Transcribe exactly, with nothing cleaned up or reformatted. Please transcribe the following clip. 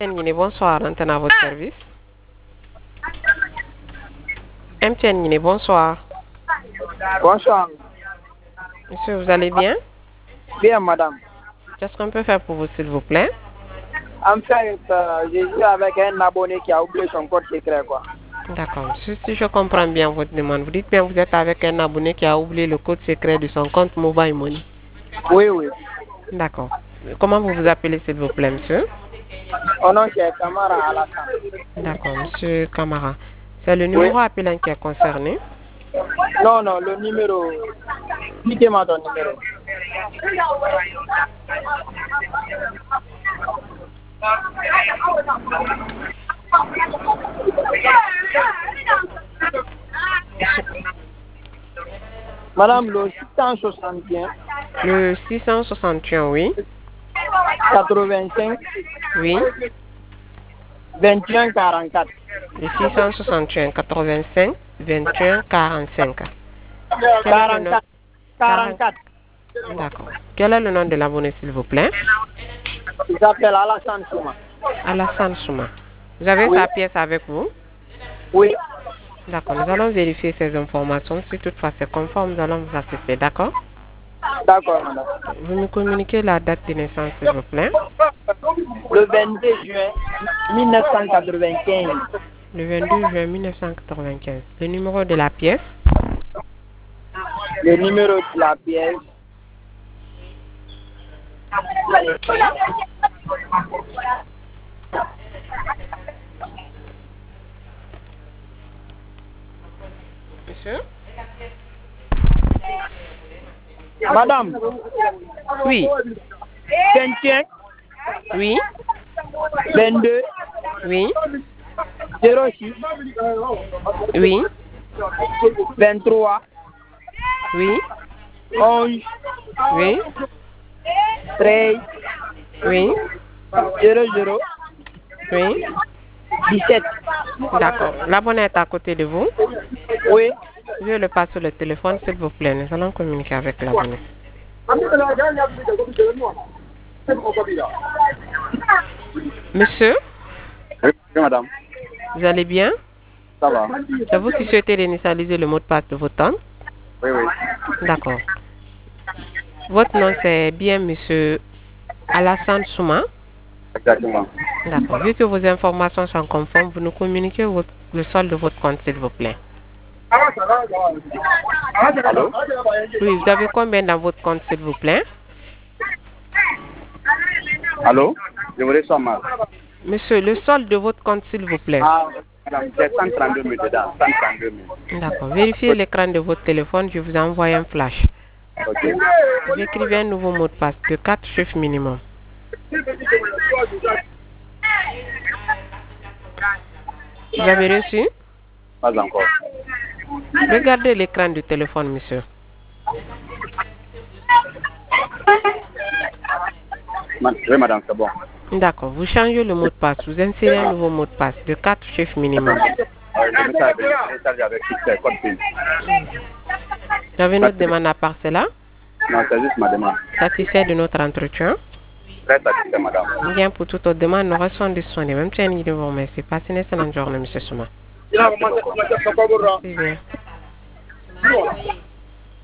M T N bonsoir, antenne à votre service. M T N bonsoir. Bonsoir. Monsieur, vous allez bien? Bien, madame. Qu'est-ce qu'on peut faire pour vous, s'il vous plaît? En fait, euh, j'ai vu avec un abonné qui a oublié son code secret, quoi. D'accord. Monsieur, si je comprends bien votre demande, vous dites bien que vous êtes avec un abonné qui a oublié le code secret de son compte Mobile Money. Oui, oui. D'accord. Comment vous vous appelez, s'il vous plaît, monsieur? Mon nom, c'est Camara Alassane. D'accord, monsieur Camara. C'est le numéro Oui. appelant qui est concerné? Non, non, le numéro. Dites-moi ton numéro. Madame, le six cent soixante et un. Le six cent soixante et un, oui. quatre-vingt-cinq. Oui. vingt et un quarante-quatre. Le six cent soixante et un quatre-vingt-cinq vingt et un quarante-cinq. quarante-quatre. quarante-quatre. D'accord. Quel est le nom de l'abonné, s'il vous plaît? Il s'appelle Alassane Souma. Alassane Souma. Vous avez Oui. sa pièce avec vous? Oui. D'accord. Nous allons vérifier ces informations. Si toutefois c'est conforme, nous allons vous assister. D'accord? D'accord, madame. Vous me communiquez la date de naissance, s'il vous plaît? Le vingt-deux juin mille neuf cent quatre-vingt-quinze. Le vingt-deux juin mille neuf cent quatre-vingt-quinze. Le numéro de la pièce? Le numéro de la pièce. Monsieur? Madame. Oui. vingt et un. Oui. vingt-deux. Oui. zéro six. Oui. vingt-trois. Oui. onze. Oui. treize. Oui. zéro zéro. Oui. dix-sept. D'accord. L'abonné est à côté de vous. Oui. Je le passe sur le téléphone, s'il vous plaît. Nous allons communiquer avec l'abonné. Monsieur? Oui, madame. Vous allez bien? Ça va? C'est vous qui souhaitez réinitialiser le mot de passe de votre compte? Oui, oui. D'accord. Votre nom, c'est bien monsieur Alassane Souma? Exactement. D'accord. Vu que vos informations sont conformes, vous nous communiquez votre, le solde de votre compte, s'il vous plaît. Allô? Oui, vous avez combien dans votre compte, s'il vous plaît? Allô? Je vous reçois mal. Monsieur, le solde de votre compte, s'il vous plaît. Ah, madame, j'ai cent trente-deux mille dedans. cent trente-deux mille. D'accord. Vérifiez l'écran de votre téléphone, je vous envoie un flash. Ok. Vous écrivez un nouveau mot de passe de quatre chiffres minimum. Vous avez reçu? Pas encore. Regardez l'écran du téléphone, monsieur. Oui, madame, c'est bon. D'accord. Vous changez le mot de passe. Vous insérez un nouveau mot de passe de quatre chiffres minimum. Euh, je me charge avec succès, code PIN. Vous avez une autre demande à part cela? Non, c'est juste ma demande. Satisfait de notre entretien? Très satisfait, madame. Bien, pour toute autre demande, nous restons disponibles. Même si nous vous remercie. Passez une excellente journée, monsieur Souma. Merci beaucoup. C'est bien.